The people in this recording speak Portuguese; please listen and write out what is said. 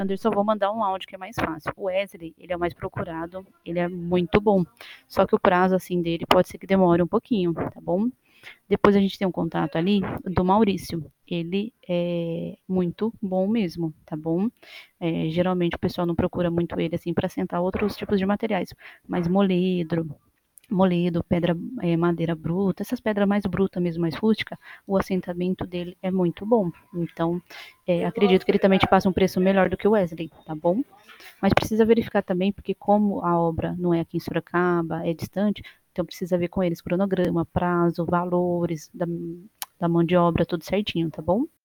Anderson, vou mandar um áudio que é mais fácil. O Wesley, ele é o mais procurado, ele é muito bom. Só que o prazo, assim, dele pode ser que demore um pouquinho, tá bom? Depois a gente tem um contato ali do Maurício. Ele é muito bom mesmo, tá bom? Geralmente o pessoal não procura muito ele, assim, para sentar outros tipos de materiais. Mas moledo, pedra, madeira bruta, essas pedras mais brutas mesmo, mais rústica, o assentamento dele é muito bom. Então, acredito que ele também te passa um preço melhor do que o Wesley, tá bom? Mas precisa verificar também, porque como a obra não é aqui em Sorocaba, é distante, então precisa ver com eles cronograma, prazo, valores da mão de obra, tudo certinho, tá bom?